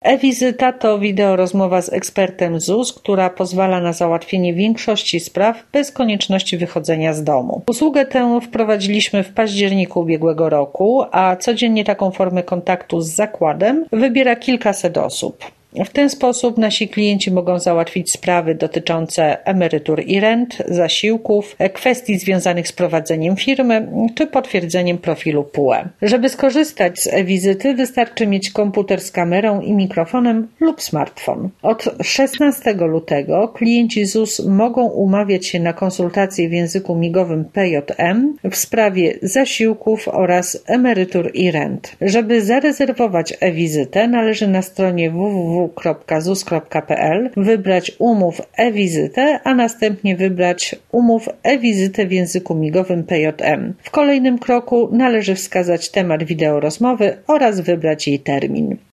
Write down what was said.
E-wizyta to wideorozmowa z ekspertem ZUS, która pozwala na załatwienie większości spraw bez konieczności wychodzenia z domu. Usługę tę wprowadziliśmy w październiku ubiegłego roku, a codziennie taką formę kontaktu z zakładem wybiera kilkaset osób. W ten sposób nasi klienci mogą załatwić sprawy dotyczące emerytur i rent, zasiłków, kwestii związanych z prowadzeniem firmy czy potwierdzeniem profilu PUE. Żeby skorzystać z e-wizyty, wystarczy mieć komputer z kamerą i mikrofonem lub smartfon. Od 16 lutego klienci ZUS mogą umawiać się na konsultacje w języku migowym PJM w sprawie zasiłków oraz emerytur i rent. Żeby zarezerwować e-wizytę, należy na stronie www.zus.pl wybrać umów e-wizytę, a następnie wybrać umów e-wizytę w języku migowym PJM. W kolejnym kroku należy wskazać temat wideorozmowy oraz wybrać jej termin.